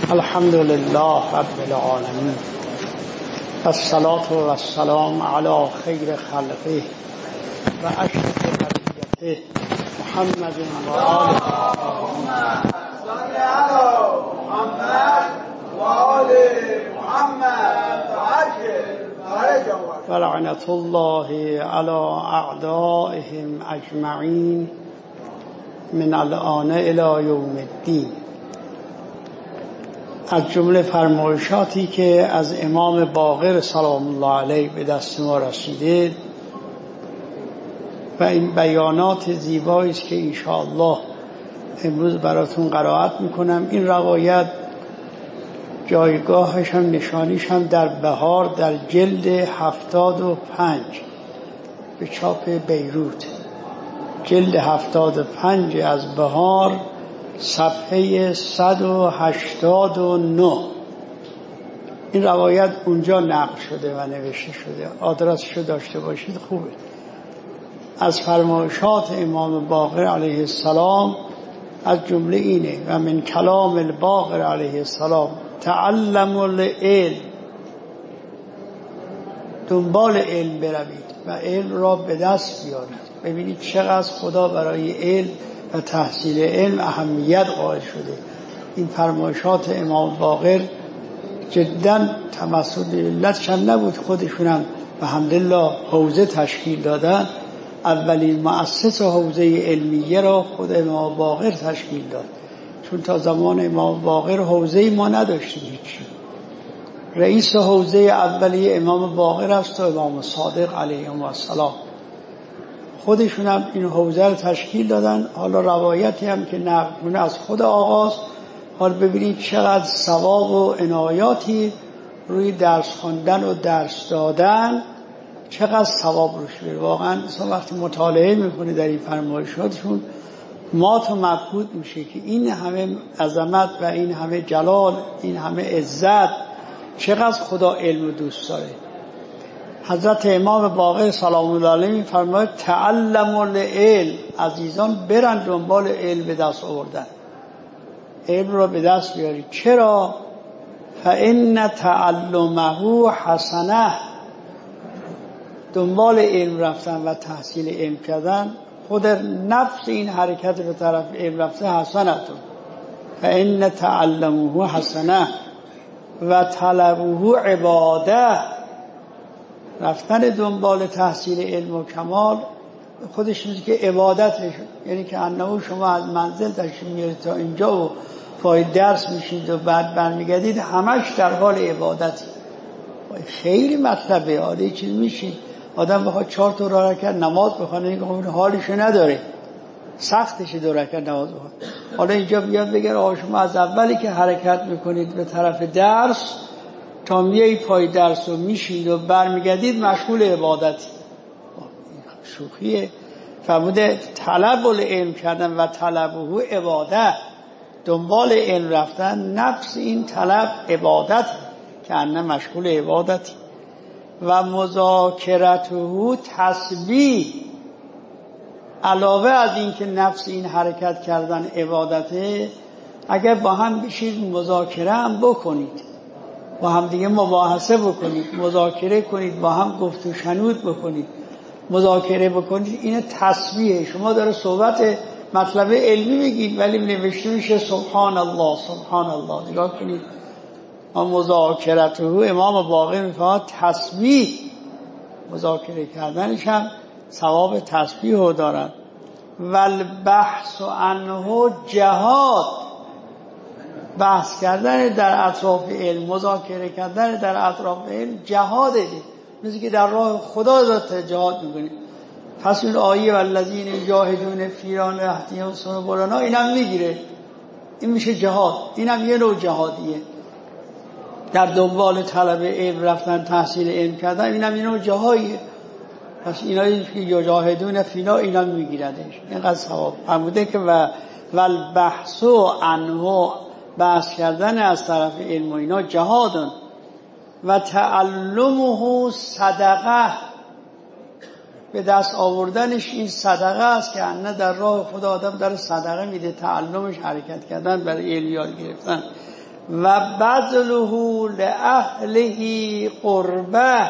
الحمد لله رب العالمين والصلاة والسلام على خير خلقه وأشرف بریته محمد وآله. اللهم صل على محمد وآل محمد وعجل فرجهم ولعنة الله على أعدائهم أجمعين من الآن إلى يوم الدين. از جمله فرمایشاتی که از امام باقر سلام الله علیه به دست ما رسیده و این بیانات زیبایی است که انشاءالله امروز براتون قرائت میکنم. این روایت جایگاهش هم نشانیش هم در بهار در جلد 75 به چاپ بیروت، جلد 75 از بهار، صفحه 189. این روایت اونجا نقل شده و نوشته شده، آدرسشو داشته باشید خوبه. از فرمایشات امام باقر علیه السلام از جمله اینه: و من کلام الباقر علیه السلام تعلموا العلم، دنبال علم بروید و علم را به دست بیارید. ببینید چقدر خدا برای علم و تحصیل علم اهمیت قائل شده. این فرمایشات امام باقر جدا تمثل علتش هم نبود، خودشون هم الحمدلله حوزه تشکیل دادن. اولین مؤسس حوزه علمیه را خود امام باقر تشکیل داد، چون تا زمان امام باقر حوزه ما نداشتیم هیچی. رئیس حوزه اولیه امام باقر است و امام صادق علیهم السلام. خودشون هم این حوزه رو تشکیل دادن. حالا روایتی هم که نقل از خود آغاز، حالا ببینید چقدر ثواب و عنایاتی روی درس خواندن و درس دادن، چقدر ثواب روش میره. واقعا وقتی مطالعه میکنه در این فرمایشاتشون مات و مبهوت میشه که این همه عظمت و این همه جلال، این همه عزت، چقدر خدا علم دوست داره. حضرت امام باقر سلام الله علیه می‌فرماید تعلموا العلم، عزیزان برن دنبال علم به دست آوردن، علم را به دست بیارید. چرا؟ فإن تعلمه حسنه، دنبال علم رفتن و تحصیل علم کردن خود نفس این حرکت به طرف علم رفتن حسنتون. فإن تعلمه حسنه و طلبه عباده، رفتن دنبال تحصیل علم و کمال خودش میشه که عبادتش، یعنی که انه شما از منزل تشریف میارید تا اینجا و پای درس میشید و بعد برمیگردید، همش در حال عبادتی. خیلی مطلبه. حالا چیز میشید آدم بخواد 4 تا رکعت نماز بخونه، این حالشو نداره، سختش 2 رکعت نماز بخونه. حالا اینجا بیاد بگه شما از اولی که حرکت میکنید به طرف درس تا میای پای درس و میشید و برمیگردید مشغول عبادتی. شوخیه. فرموده طلب العلم کردن و طلبه عبادت، دنبال علم رفتن نفس این طلب عبادت که انه مشغول عبادتی. و مذاکرته تسبیح، علاوه از این که نفس این حرکت کردن عبادته، اگر با هم بشید مذاکره هم بکنید، با هم دیگه مباحثه بکنید، مذاکره کنید، با هم گفت و شنود بکنید، مذاکره بکنید، این تسبیحه. شما داره صحبت مطلب علمی بگید ولی نوشته میشه سبحان الله سبحان الله. نگاه کنید. ما مذاکرته امام باقر میفرماید تسبیح، مذاکره کردنش هم ثواب تسبیح رو دارن. والبحث عنه جهاد، بحث کردن در اطراف علم، مذاکره کردن در اطراف علم جهاده، مثل که در راه خدا ذات جهاد میکنید. پس این آیه والذین یجاهدون فینا لنهدیهم سبلنا اینم میگیره، این میشه جهاد. اینم یه نوع جهادیه، در دنبال طلب علم رفتن، تحصیل علم کردن، اینم یه نوع جهادیه. پس اینایی که یجاهدون فینا اینم میگیردش، اینقدر ثواب. فرموده که والبحث عنه، بحث کردن از طرف علم و اینا جهادن. و تعلمه صدقه، به دست آوردنش این صدقه است که انه در راه خدا آدم داره صدقه میده. تعلمش حرکت کردن برای علم یاد گرفتن. و بذله لأهله قربه.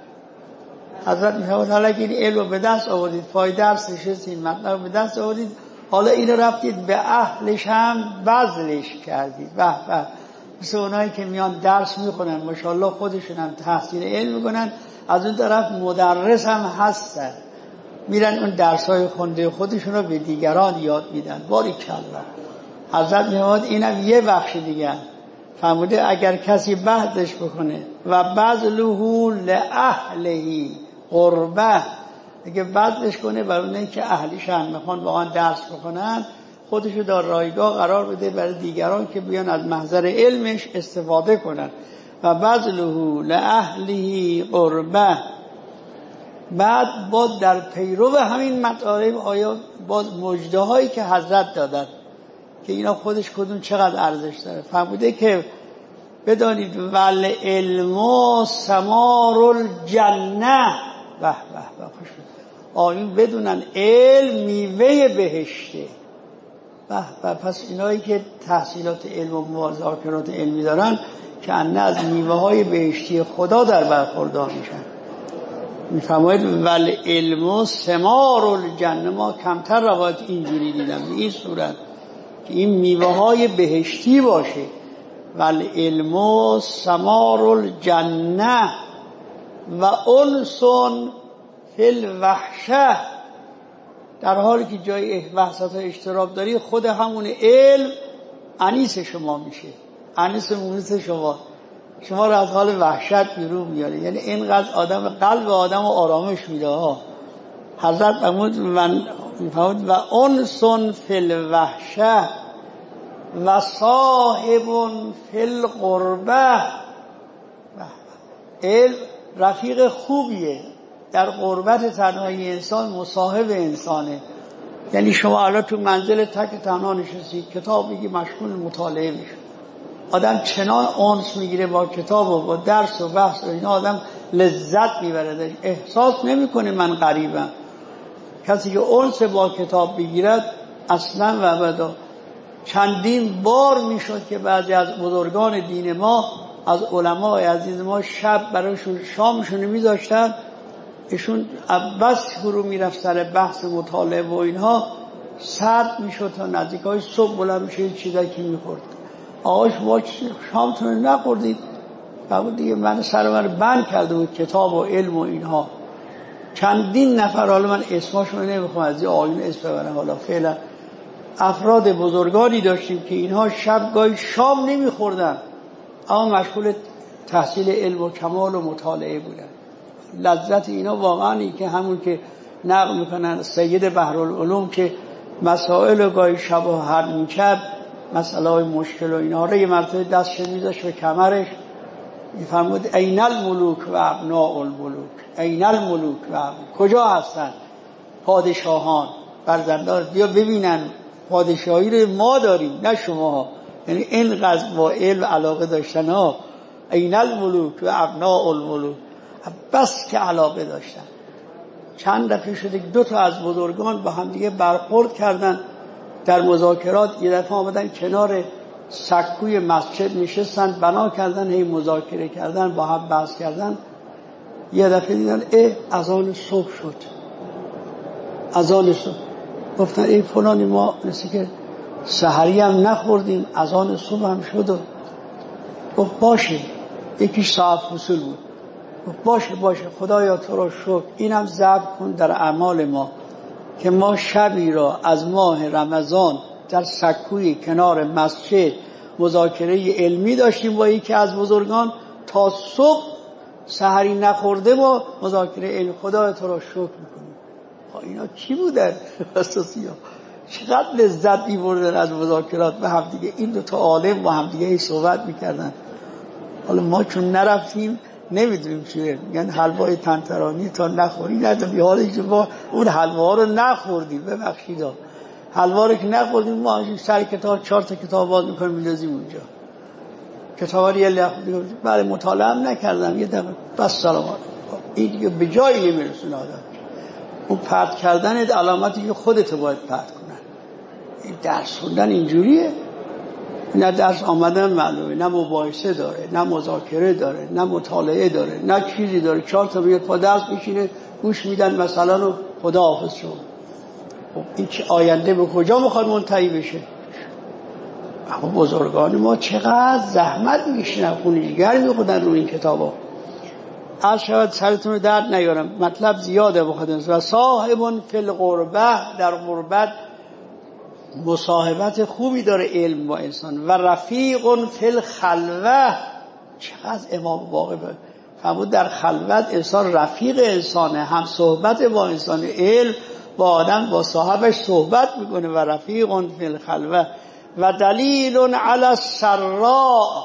حضرت میفرماید حالا که این علم رو به دست آوردید، پای درس نشستید، مطلب رو به دست آوردید، حالا این رو رفتید به اهلش هم بذلش کردید. به به، مثل اونایی که میان درس میخونن ماشاءالله خودشون هم تحصیل علم میکنن، از اون طرف مدرس هم هستن، میرن اون درسای خونده خودشون رو به دیگران یاد میدن. باریکلا. حضرت میفرماید اینم یه بخش دیگه فرموده اگر کسی بذلش بکنه و بذله لأهله قربه، اگه بذلش کنه برای اونایی که اهلیش هم میخوان واقعا درس بکنن، خودشو در رایگاه قرار بده برای دیگران که بیان از محضر علمش استفاده کنن. و بذله لأهله قربه. بعد باز در پیرو همین مطالب آیا باز مژده هایی که حضرت دادن که اینا خودش کدوم چقدر ارزش داره، فرموده که بدانید ول علم ثمار الجنه. به به به، خوش آیون بدونن علم میوه بهشته. به به، پس اینایی که تحصیلات علم و مذاکرات علمی دارن که انه از میوه های بهشتی خدا در برخوردار میشن. میفرماید ول علم ثمار الجنه. ما کمتر روایت اینجوری دیدم به این صورت که این میوه های بهشتی باشه. ول علم ثمار الجنه و انس فی الوحشه. در حالی که جای وحشت اشتراک داری، خود همون علم انیس شما میشه، انیس مونس شما رو از حال وحشت بیرون میاره. یعنی اینقدر آدم قلب آدم رو آرامش میده ها. حضرت فرمود و انس فی الوحشه و صاحب فی القربه. علم رفیق خوبیه در قربت تنهایی انسان، مصاحب انسانه. یعنی شما الان تو منزل تک تنها نشستی، کتاب میگی، مشغول مطالعه میشه، آدم چنان انس میگیره با کتاب و با درس و بحث و اینا، آدم لذت میبره، احساس نمیکنه من غریبم. کسی که انس با کتاب بگیرد اصلا و ابدا. چندین بار میشد که بعضی از بزرگان دین ما، از علمای عزیز ما، شب برایشون شامشون میذاشتن، ایشون بس فرو میرفت سر بحث مطالعه و اینها، سرد میشد تا نزدیکای صبح بلند میشه چیزایی که میخورد. آقاش ما شامتون نخوردید؟ بعد دیگه من سر من بند کرده بود کتاب و علم و اینها. چندین نفر، حالا من اسماشون نمیخوام از این آیون اسم ببرم، حالا فعلا افراد بزرگانی داشتیم که اینها شب گاهی شام نمیخوردن اما مشغول تحصیل علم و کمال و مطالعه بودن. لذت اینا واقعا که همون که نقل میکنن سید بحرالعلوم که مسائل گاهی شب و حل میکرد، مسئله های مشکل و اینا رو یه مرتبه دستش میذاشت به کمرش، میفرمود این الملوک و ابناء الملوک. این الملوک و کجا هستن پادشاهان؟ فرزندان بیا ببینن پادشاهی رو ما داریم نه شما. یعنی اینقدر با علم علاقه داشتن ها. این الملوک و ابناء الملوک، بس که علاقه داشتن. چند دفعه شده دو تا از بزرگان با هم دیگه برخورد کردن در مذاکرات، یه دفعه آمدن کنار سکوی مسجد نشستن، بنا کردن، هی مذاکره کردن، با هم بحث کردن. یه دفعه دیدن اذان صبح شد، اذان صبح. گفتن ای فلانی ما مثل که سحری هم نخوردیم، اذان صبح هم شد. و گفت باشه، یکیش صاحب فصول بود، گفت باشه خدایا تو را شکر، اینم ضبط کن در اعمال ما که ما شبی را از ماه رمضان در سکوی کنار مسجد مذاکره علمی داشتیم با یکی از بزرگان، تا صبح سحری نخورده با مذاکره علمی. خدایا تو را شکر میکنیم. اینا چی بودن؟ اساسی ها چقدر لذت می‌بردن از مذاکرات به هم دیگه. این دو تا عالم با هم دیگه صحبت میکردن. حالا ما چون نرفتیم نمیدونیم چیه، میگن حلوای طنطرانی تا نخوری نداری. حالا که ما اون حلوا رو نخوردیم، ببخشید حلوا رو که نخوردیم، ما سر کتاب 4 تا کتاب باز میکنیم میذاریم اونجا. کتابا رو یه برای مطالعه هم نکردم، یه دفعه بس سلامات. این دیگه به جایی نمیرسونه آدم. اون پرت کردن علامتی که خودت باید پرت کنن. این درس خوندن اینجوریه. نه درس آمدن معلومه، نه مباحثه داره، نه مذاکره داره، نه مطالعه داره، نه چیزی داره. 4 تا میاد پا درس میشینه گوش میدن مثلا رو خداحافظ شد. خب این آینده به کجا میخواد منتهی بشه؟ اما بزرگان ما چقدر زحمت میکشیدن، خونجگر میخوردن روی این کتابا. هر شاید سرتون رو درد نیارم، مطلب زیاده بخواد. و صاحبون فی الغربه، در غربت مصاحبت خوبی داره علم با انسان. و رفیق فی الخلوه، چقدر امام باقر فرمود در خلوت انسان رفیق انسانه، هم صحبت با انسان. علم با آدم با صاحبش صحبت میکنه. و رفیق فی الخلوه و دلیل علی السراء،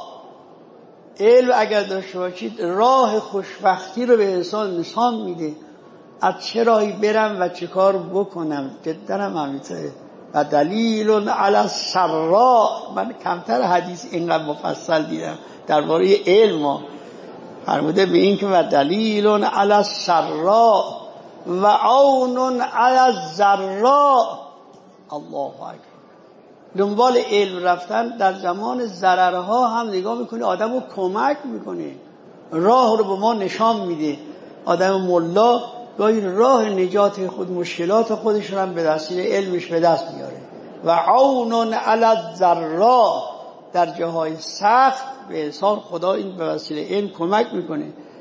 علم اگر داشته باشید راه خوشبختی رو به انسان نشان میده. از چه راهی برم و چه کار بکنم، جدا هم همینطوره. و دلیل علی السراء، من کمتر حدیث اینقدر مفصل دیدم درباره علم. فرموده به این که و دلیل علی السراء و عون علی الضراء. الله اکبر. دنبال علم رفتن در زمان ضررها هم نگاه میکنه، آدم رو کمک میکنه، راه رو به ما نشان میده. آدم ملا گاهی راه نجات خود، مشکلات خودش رو هم به وسیله علمش به دست میاره. و عون علی الضراء، در جاهای سخت به انسان خدا این به وسیله علم کمک میکنه.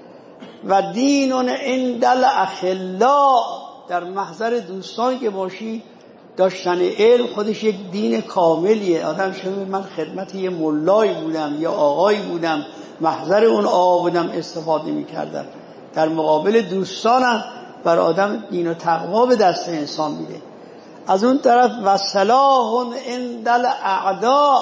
و دین عند الاخلاء، در محضر دوستان که باشی داشتن علم خودش یک دین کاملیه. آدم شما من خدمت یه ملایی بودم یا آقایی بودم، محضر اون آقا بودم، استفاده میکردم. در مقابل دوستانم بر آدم دین و تقوا به دست انسان میده. از اون طرف و صلاح عند الاعداء،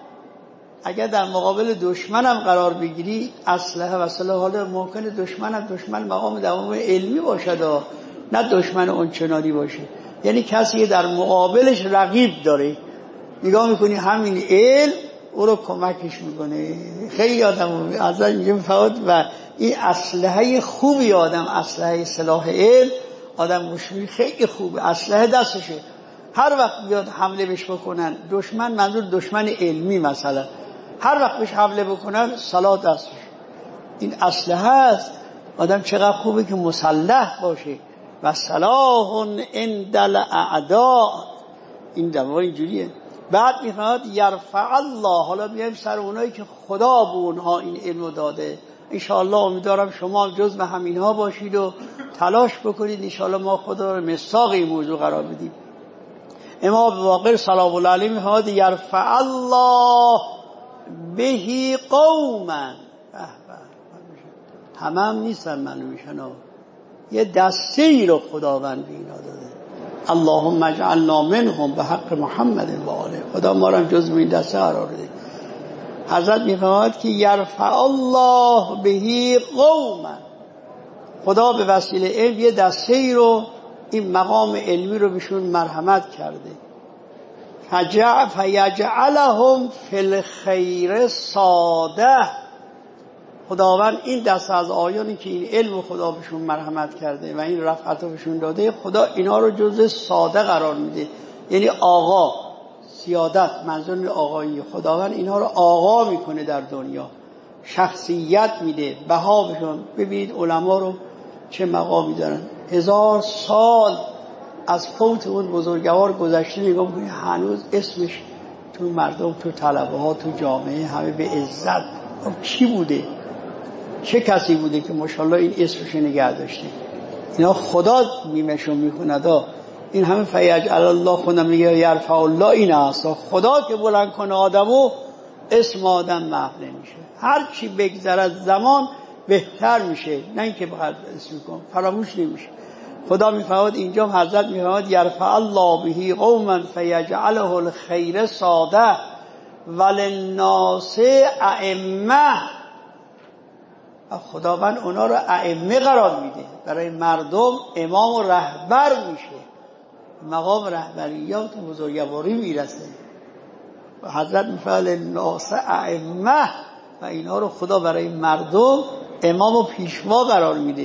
اگر در مقابل دشمنم قرار بگیری اسلحه و سلاح، حالا ممکنه دشمن مقام دوام علمی باشد، نه دشمن اونچنانی باشه. یعنی کسی در مقابلش رقیب داره، نگاه میکنی همین علم او رو کمکش میکنه. خیلی آدم از اینجا میفهمد. و این اسلحه خوبی آدم، اسلحه سلاح علم آدم مشوری خیلی خوبه، اسلحه دستشه. هر وقت بیاد حمله بهش بکنن دشمن، منظور دشمن علمی مثلا، هر وقت بهش حمله بکنن سلاح دستشه. این اسلحه است. آدم چقدر خوبه که مسلح باشه. و صلاح عند الاعداء، این دوار اینجوریه. بعد میفرماد یرفع الله، حالا میایم سر اونایی که خدا به اونها این علم داده. انشاءالله امیدوارم شما جز به همینها باشید و تلاش بکنید انشاءالله ما خدا رو مصداق این موضوع قرار بدیم. امام باقر سلام الله علیه میفرماد یرفع الله بهی قوما، همه هم نیستن منو میشن، یه دسته ای رو خداوند به اینا داده. اللهم اجعلنا منهم به حق محمد و آله، خدا ما را جزو این دسته قرار بده. حضرت میفرماید که یرفع الله بهی قوما، خدا به وسیله علم یه دسته ای رو، این مقام علمی رو بهشون مرحمت کرده. فیجعلهم فی الخیر ساده، خداوند این دسته از آیانی که این علم خدا بهشون مرحمت کرده و این رفعت رو بهشون داده، خدا اینا رو جزء ساده قرار میده. یعنی آقا، سیادت، منظور آقایی، خداوند اینا رو آقا میکنه در دنیا، شخصیت میده، بها بهشون. ببینید علما رو چه مقامی دارن. 1000 سال از فوت اون بزرگوار گذشته، نگاه میکنی هنوز اسمش تو مردم، تو طلبه ها، تو جامعه همه به عزت. کی بوده؟ چه کسی بوده که ماشاءالله این اسمش نگه داشته؟ اینا خدا میمشون میخوند. این همه فیجعل الله، خودم میگه یرفع الله، این است خدا که بلند کنه آدمو، اسم آدم محو نمیشه. هر چی بگذرد زمان بهتر میشه، نه اینکه بخواد اسم کن فراموش نمیشه. خدا میفرماد اینجا، حضرت میفرماد یرفع الله بهی قوما فیجعله الخیر ساده وللناس ائمه، خداوند اونا رو ائمه قرار میده، برای مردم امام و رهبر میشه، مقام رهبریات و بزرگواری میرسه. و حضرت میفرماد الناس ائمه، و اینا رو خدا برای مردم امام و پیشوا قرار میده.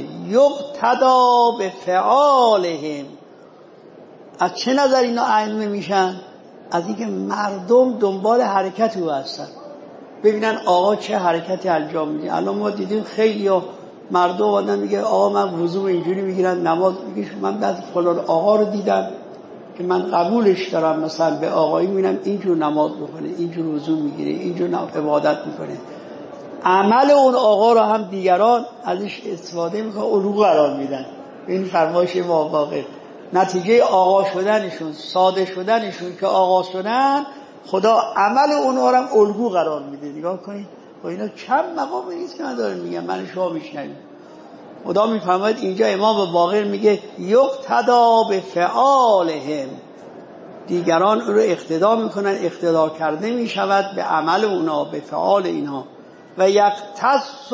یقتدا به فعالهم، از چه نظر اینا ائمه میشن؟ از اینکه مردم دنبال حرکت او هستن، ببینن آقا چه حرکتی انجام میده. الان ما دیدیم خیلی مردم آدم میگه آقا من وضو اینجوری میگیرن، نماز میگیرن. من بعد فلان آقا رو دیدم که من قبولش دارم، مثلا به آقایی میبینم اینجور نماز میکنه، اینجور وضو میگیره، اینجور عبادت میکنه. عمل اون آقا رو هم دیگران ازش استفاده میکنن، الگو قرار میدن. این فرمایش واقع نتیجه آقا شدنشون، ساده شدنشون که آقا شدن، خدا عمل اونها رو هم الگو قرار میده. نگاه کنید و اینا چند مقام نیست که من دارم میگم، من شما میشنوید. خدا میفرماید اینجا امام باقر میگه یقتدا به فعالهم، دیگران رو اقتدا میکنن، اقتدا کرده میشود به عمل اونا، به فعال اینها. و یقتص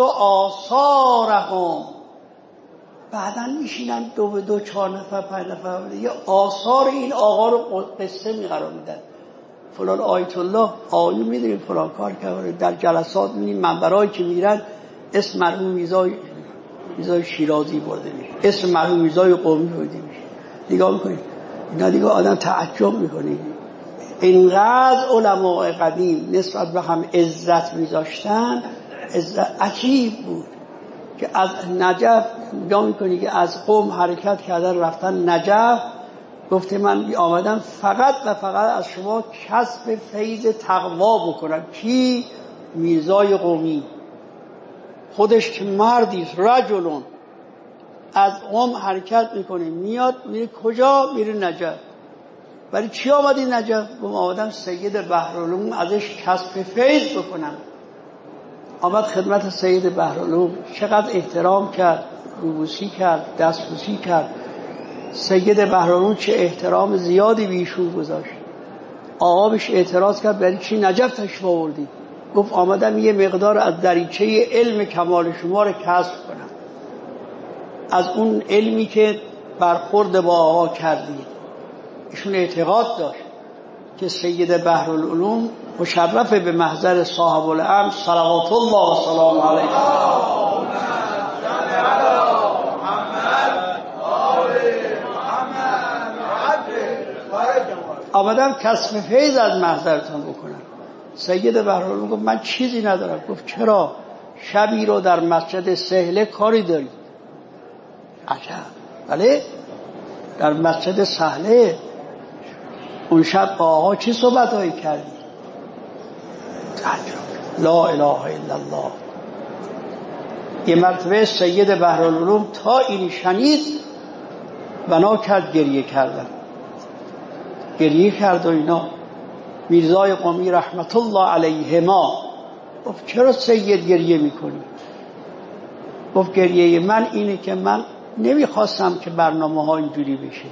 آثارهم، بعدن میشینن 2 به 2 4 نفر 5 نفر یه آثار این آقا رو قصه میقرار میدن. فلان آیت الله آیو میدونیم فلان کار کرده. در جلسات میدونیم منبرهایی که میرن اسم مرحوم میرزای شیرازی برده میشه، اسم مرحوم میرزای قمی برده میشه. نگاه میکنید اینا دیگه آدم تعجب میکنه. اینقدر علماء قدیم نسبت به هم عزت میذاشتن، عزت عجیب بود که از نجف نگاه میکنی که از قم حرکت کردن رفتن نجف، گفته من آمدم فقط و فقط از شما کسب فیض تقوا بکنم. کی؟ میرزای قمی خودش که مردی رجلون از قم حرکت میکنه میاد میره کجا؟ میره نجف. ولی چی آمدی نجف؟ گفت آمدم سید بحرالعلوم ازش کسب فیض بکنم. آمد خدمت سید بحرالعلوم، چقدر احترام کرد، روبوسی کرد، دستبوسی کرد. سید بحرالعلوم چه احترام زیادی به ایشون گذاشت. آقا بهش اعتراض کرد برای چی نجف تشریف آوردی؟ گفت آمدم یه مقدار از دریچه علم کمال شما رو کسب کنم، از اون علمی که برخورد با آقا کردید. ایشون اعتقاد داشت که سید بحرالعلوم مشرف به محضر صاحب الامر صلوات الله و سلام علیه. آمدم کسب فیض از محضرتون بکنم. سید بحرالعلوم گفت من چیزی ندارم. گفت چرا؟ شبی رو در مسجد سهله کاری دارید؟ عجب. بله در مسجد سهله اون شب با آقا چی صحبت هایی کردی؟ لا اله الا الله. یه مرتبه سید بحرالعلوم تا این شنید بنا کرد گریه کردن، گریه کرد و اینا. میرزای قمی رحمت الله علیهما گفت چرا سید گریه میکنی؟ گفت گریه من اینه که من نمیخواستم که برنامه ها اینجوری بشه،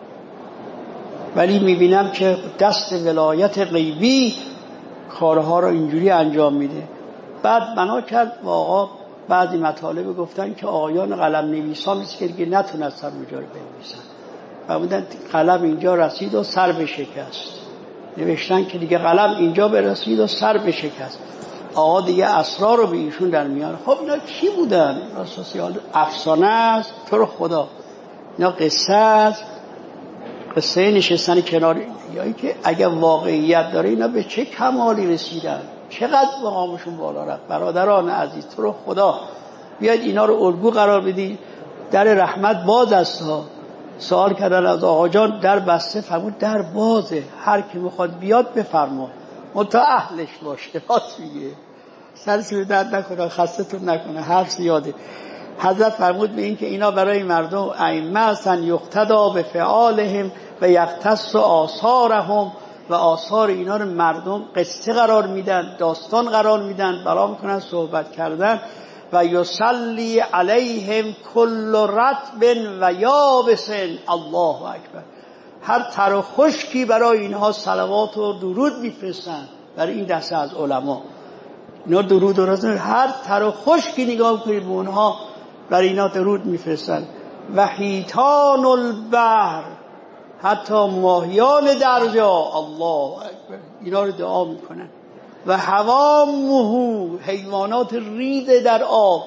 ولی میبینم که دست ولایت غیبی کارها رو اینجوری انجام میده. بعد بنا کرد و آقا بعضی مطالب گفتن که آقایان قلم نویسان است که نتونستن اونجا رو بنویسن و بودن قلم اینجا رسید و سر به شکست. نوشتن که دیگه قلم اینجا برسید و سر به شکست. آقا دیگه اسرار رو به ایشون در میاره. خب اینا کی بودن؟ سوسیال افسانه است؟ تو رو خدا اینا قصه است، قصه نشستن کنار، یا که اگر واقعیت داره اینا به چه کمالی رسیدن، چقدر مقامشون بالا رفت. برادران عزیز تو رو خدا بیاید اینا رو الگو قرار بدید. در رحمت باز است ها. سوال کردن از آقا جان در بسته، فرمود در بازه، هر کی میخواد بیاد بفرما، منتها اهلش باشه. راست میگه، سرتون درد نکنه، خستتون نکنه، حرف زیاده. حضرت فرمود به این که اینا برای مردم ائمه هستن، یقتدا به فعالهم و یقتص آثارهم، و آثار اینا رو مردم قصه قرار میدن، داستان قرار میدن، بلا میکنن صحبت کردن. و یصلی علیهم کل رطب و یابس. الله اکبر. هر تر و خشکی برای اینها صلوات و درود میفرستن. برای این دسته از علما اینا درود و رسول، هر تر و خشکی نگاه کنید به اونها، برای اینا درود میفرستن. و حیتان البحر، حتی ماهیان درجا، الله اکبر، اینا رو دعا میکنن. و حوامه، حیوانات ریز در آب،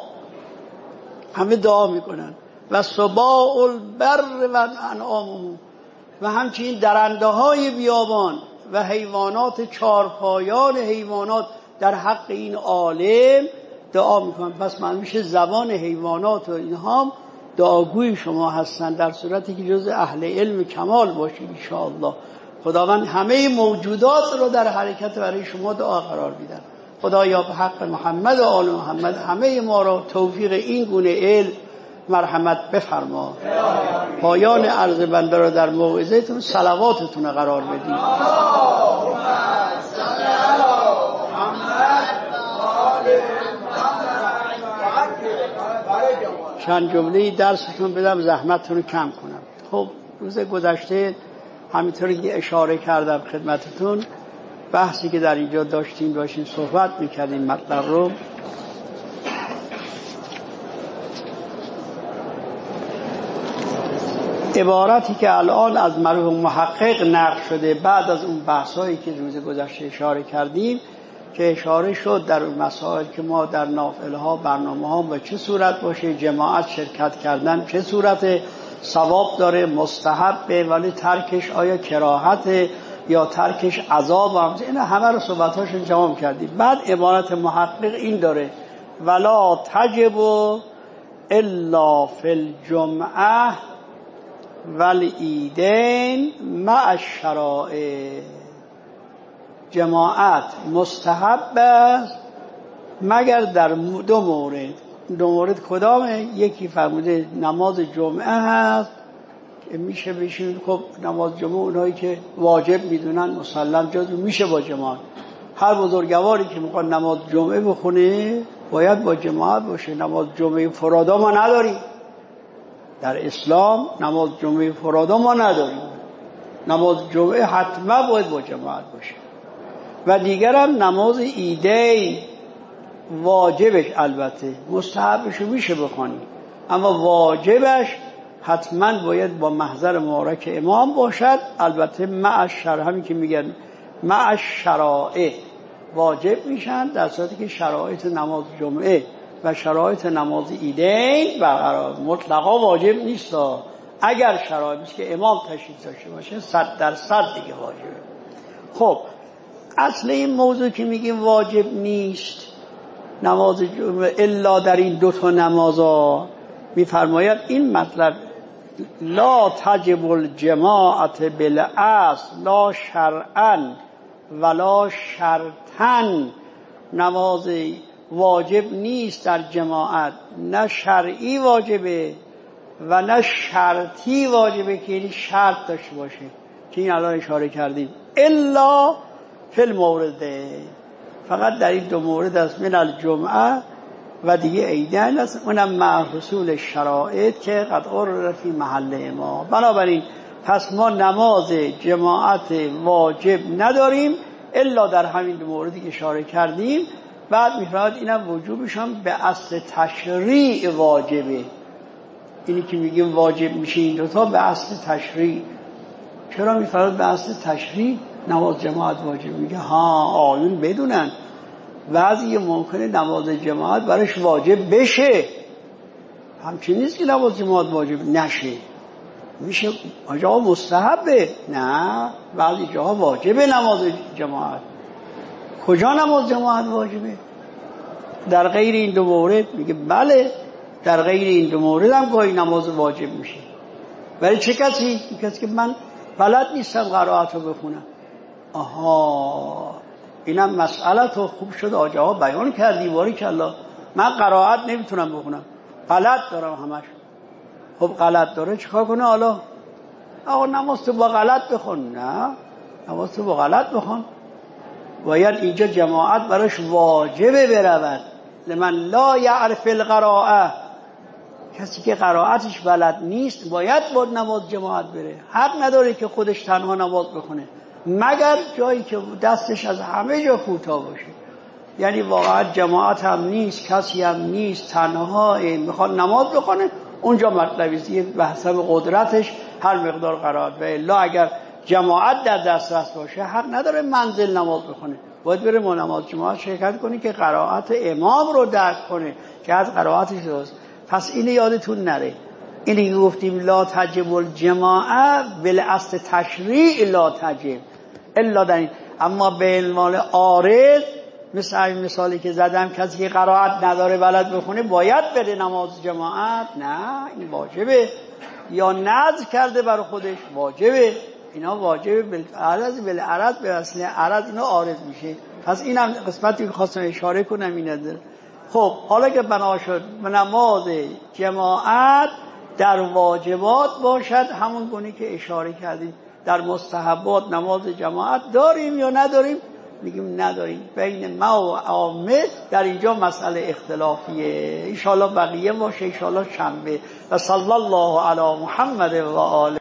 همه دعا میکنن. و سباع البر و انعامه، و همچنین درنده های بیابان و حیوانات چارپایان حیوانات در حق این عالم دعا میکنن. پس من میشه زبان حیوانات و اینها دعاگوی شما هستن، در صورتی که جز اهل علم کمال باشید ان شاء الله. خداوند همه موجودات رو در حرکت برای شما دعا قرار میدن. خدایا به حق محمد و آل محمد همه ما را توفیق این گونه علم مرحمت بفرما. پایان عرض بنده را در موعظه‌تون صلواتتون قرار بدید. چند جمله درستون بدم زحمتتون رو کم کنم. خب روز گذشته همینطوری که اشاره کردم خدمتتون، بحثی که در اینجا داشتیم صحبت میکردیم مطلب رو، عبارتی که الان از مرحوم محقق نقل شده بعد از اون بحثایی که روز گذشته اشاره کردیم، که اشاره شد در اون مسائل که ما در نافلها برنامه ها به چه صورت باشه، جماعت شرکت کردن چه صورت، ثواب داره، مستحبه، ولی ترکش آیا کراهت یا ترکش عذاب هم، این همه رو صحبتاشون جمع کردیم. بعد عبارت محقق این داره: ولا تجب الا فی الجمعه والعیدین مع الشرائع. جماعت مستحب است مگر در دو مورد. دو مورد کدامه؟ یکی فرموده نماز جمعه هست که میشه بشین، خب نماز جمعه اونایی که واجب میدونن مسلم جز میشه با جماعت. هر بزرگواری که میخواد نماز جمعه بخونه باید با جماعت باشه. نماز جمعه فرادا ما نداریم در اسلام، نماز جمعه فرادا ما نداریم. نماز جمعه حتما باید با جماعت باشه. و دیگر هم نماز عیدین واجبش، البته مستحبش میشه بخونی، اما واجبش حتما باید با محضر مبارک امام باشد. البته مع الشرع، همین که میگن مع الشرائع واجب میشن، در صورتی که شرایط نماز جمعه و شرایط نماز عیدین برقرار، مطلقا واجب نیست. اگر شرایطی که امام تشریف داشته باشه 100% دیگه واجبه. خب اصل این موضوع که میگیم واجب نیست نماز جمعه الا در این دو تا نمازا، میفرماید این مطلب لا تجب الجماعت بالاصل لا شرعا ولا شرطا. نماز واجب نیست در جماعت، نه شرعی واجبه و نه شرطی واجبه که یعنی شرط داشته باشه، که این الان اشاره کردیم. الا فی المورد، فقط در این دو مورد است، من الجمعه و دیگه عیدین است، اونم مع حصول شرایط که قد قرر فی محل ما. بنابراین پس ما نماز جماعت واجب نداریم الا در همین دو موردی که اشاره کردیم. بعد میفرماید اینم وجوبشون به اصل تشریع واجبه. اینی که میگیم واجب میشه این دوتا به اصل تشریع. چرا میفرماید به اصل تشریع نماز جماعت واجب؟ میگه ها آیون بدونن بعضی ممکنه نماز جماعت برایش واجب بشه، همچنین نیست که نماز جماعت واجب نشه، میشه جاها مستحبه، نه بعضی جاها واجبه نماز جماعت. کجا نماز جماعت واجبه؟ در غیر این دو مورد. میگه بله در غیر این دو مورد هم گاهی نماز واجب میشه. ولی چه کسی؟ کسی که من بلد نیستم قرائت رو بخونم. آها اینم مسئله تو خوب شد آجاها بیان کردی، باری کلا من قرائت نمیتونم بخونم، غلط دارم همش. خب غلط داره چیکار کنه حالا؟ آقا نماز تو با غلط بخون. نه نماز تو با غلط بخون، باید اینجا جماعت براش واجبه برود. لمن لا یعرف القراءه، کسی که قرائتش بلد نیست باید با نماز جماعت بره، حق نداره که خودش تنها نماز بخونه مگر جایی که دستش از همه جا کوتاه باشه. یعنی واقعا جماعت هم نیست، کسی هم نیست، تنها میخواد نماز بخونه، اونجا مطلبی است به حسب قدرتش هر مقدار قرائت. و الا اگر جماعت در دسترس باشه حق نداره منزل نماز بخونه، باید بره ما نماز جماعت شرکت کنی که قرائت امام رو درک کنه که از قرائتش درست. پس اینو یادتون نره، اینی که گفتیم لا تجب الجماعه بالاصل تشریع لا تجب، الا در این. اما به عنوان عارض مثل این مثالی که زدم، کسی که قرائت نداره بلد بخونه باید بره نماز جماعت؟ نه، این واجبه. یا نذر کرده برای خودش واجبه. اینا واجبه. بالعرض به اصل عرض اینا عارض میشه. پس اینم قسمتی که خواستم اشاره کنم اینه. خب حالا که بنا شد نماز جماعت در واجبات باشد، همون گونه که اشاره کردیم. در مستحبات نماز جماعت داریم یا نداریم؟ میگیم نداریم. بین ما و عامه در اینجا مسئله اختلافیه. ان شاء الله بقیه باشه ان شاء الله شنبه. و صلی الله علی محمد و آله.